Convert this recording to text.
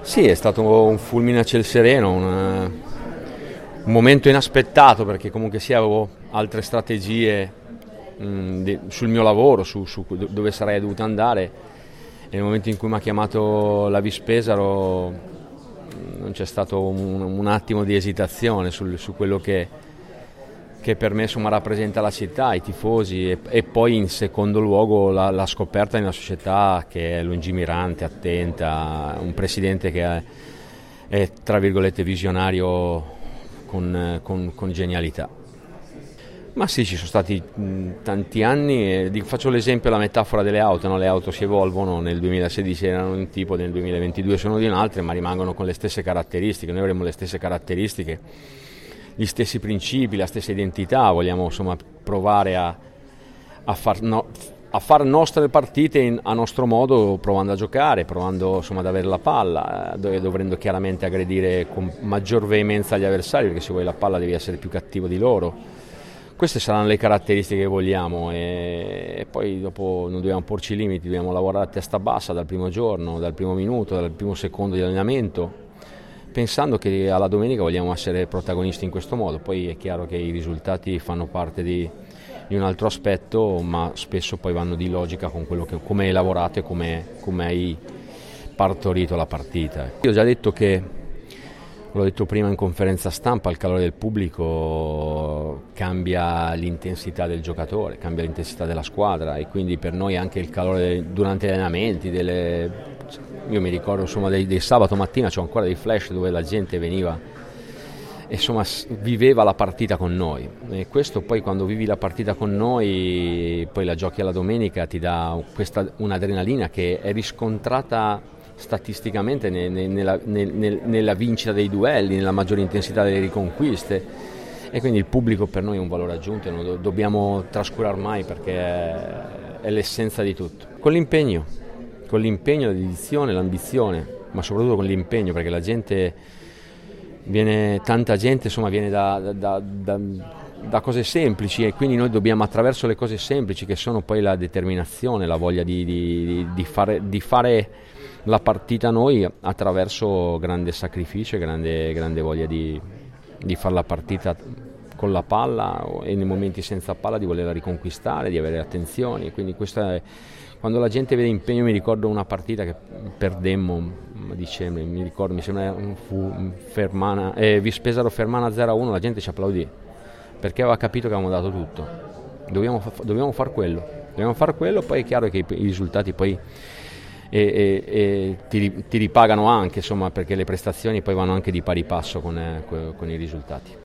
Sì, è stato un fulmine a ciel sereno, un momento inaspettato perché comunque sia avevo altre strategie sul mio lavoro, su dove sarei dovuto andare e nel momento in cui mi ha chiamato la Vispesaro non c'è stato un attimo di esitazione su quello che per me insomma rappresenta la città, i tifosi e poi in secondo luogo la scoperta di una società che è lungimirante, attenta, un presidente che è tra virgolette visionario con genialità. Ma sì, ci sono stati tanti anni, faccio l'esempio, la metafora delle auto, no? Le auto si evolvono, nel 2016 erano un tipo, nel 2022 sono di un altro, ma rimangono con le stesse caratteristiche, noi avremo le stesse caratteristiche, gli stessi principi, la stessa identità, vogliamo insomma provare a far nostre le partite a nostro modo, provando a giocare, provando insomma ad avere la palla, dovrendo chiaramente aggredire con maggior veemenza gli avversari, perché se vuoi la palla devi essere più cattivo di loro. Queste saranno le caratteristiche che vogliamo e poi dopo non dobbiamo porci limiti, dobbiamo lavorare a testa bassa dal primo giorno, dal primo minuto, dal primo secondo di allenamento, pensando che alla domenica vogliamo essere protagonisti in questo modo. Poi è chiaro che i risultati fanno parte di un altro aspetto, ma spesso poi vanno di logica con quello che come hai lavorato e come hai partorito la partita. Io ho già detto che, l'ho detto prima in conferenza stampa, il calore del pubblico cambia l'intensità del giocatore, cambia l'intensità della squadra e quindi per noi anche il calore durante gli allenamenti, io mi ricordo insomma dei sabato mattina, c'ho ancora dei flash dove la gente veniva e insomma viveva la partita con noi e questo poi quando vivi la partita con noi poi la giochi alla domenica ti dà un'adrenalina che è riscontrata statisticamente nella vincita dei duelli, nella maggiore intensità delle riconquiste e quindi il pubblico per noi è un valore aggiunto e non lo dobbiamo trascurare mai perché è l'essenza di tutto. Con l'impegno, la dedizione, l'ambizione, ma soprattutto con l'impegno perché tanta gente insomma viene da cose semplici e quindi noi dobbiamo attraverso le cose semplici che sono poi la determinazione, la voglia di fare la partita noi attraverso grande sacrificio e grande voglia di fare la partita con la palla e nei momenti senza palla di volerla riconquistare, di avere attenzione, quindi quando la gente vede impegno. Mi ricordo una partita che perdemmo a dicembre, mi sembra fu Vispesaro Fermana 0-1, la gente ci applaudì perché aveva capito che avevamo dato tutto, dobbiamo far quello, poi è chiaro che i risultati poi ti ripagano anche insomma perché le prestazioni poi vanno anche di pari passo con i risultati.